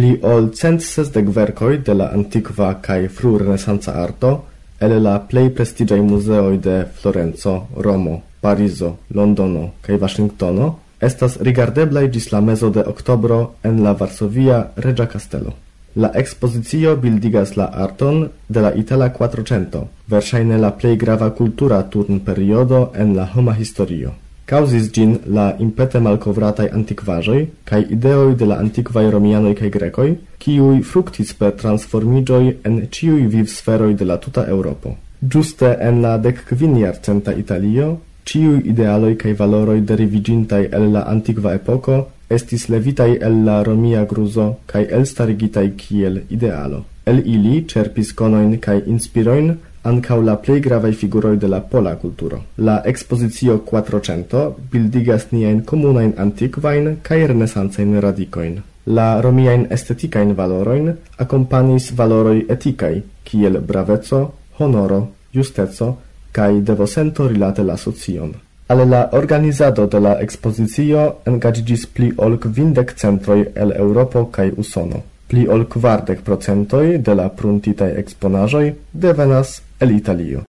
Pli ol 160 verkoj de la antikva kaj frue-renesanca arto el la plej prestiĝaj muzeoj de Florenco, Romo, Parizo, Londono kaj Vaŝingtono estas rigardeblaj ĝis la mezo de oktobro en la Varsovia Reĝa Kastelo. La ekspozicio bildigas la arton de la Itala Quattrocento, verŝajne la plej grava kultura turnperiodo en la homa historio. Causis gin la impete malkovrataj antikvaĵoj kaj ideoj de la antikvaj romianoj kaj grekoj, kiuj fruktis per transformiĝoj en ĉiuj vivsferoj de la tuta Eŭropo. Ĝuste en la 19-jarcenta Italio, ĉiuj idealoj kaj valoroj deriviĝintaj el la antikva epoko estis levitaj el la romia gruzo kaj elstarigitaj kiel idealo. El ili ĉerpis konojn kaj inspirojn ankaŭ la plej gravaj figuroj de la pola kulturo. La ekspozicio Quattrocento bildigas niajn komunajn antikvajn kaj renesancajn radikojn. La romiajn estetikajn valorojn akompanis valoroj etikaj, kiel braveco, honoro, justeco kaj devosento rilate la socion. Al la organizado de la ekspozicio engaĝiĝis pli ol 50 centroj el Eŭropo kaj Usono. Pli ol 40% de la pruntitaj eksponaĵoj devenas el Italio.